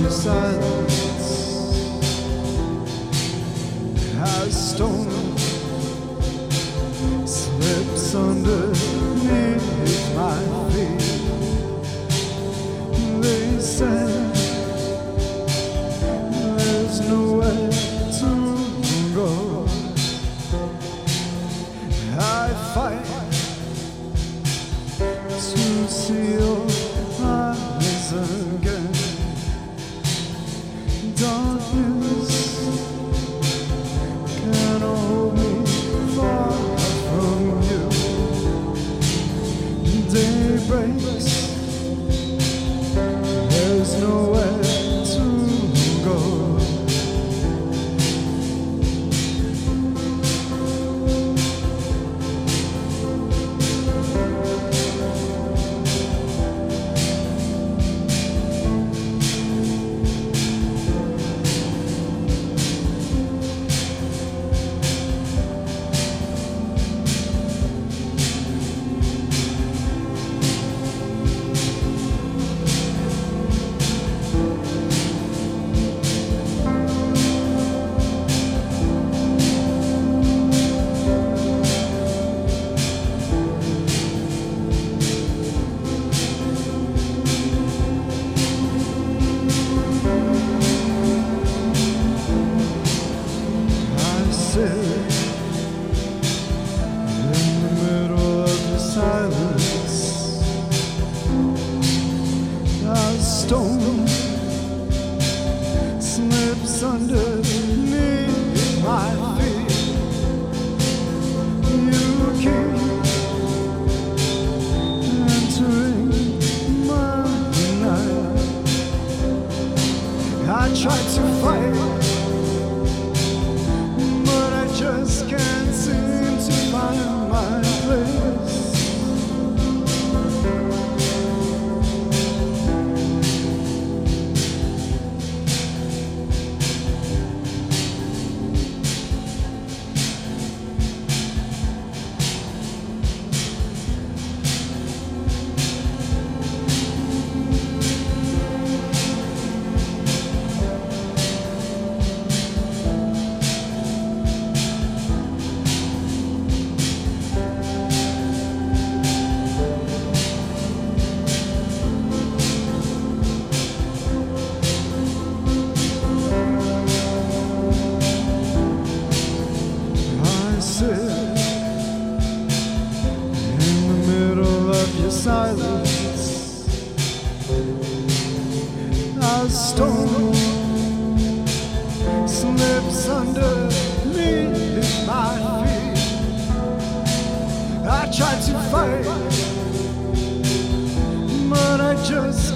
your silence as stone slips underneath my feet. They say there's nowhere to go. I fight to see your eyes again. Darkness can't hold me far from you. Day breaks, there's nowhere to go. In the middle of the silence, a stone slips underneath my feet. You keep entering my night. I try to fight, just can't seem to find my place. In the middle of your silence, a stone slips underneath my feet. I try to fight, but I just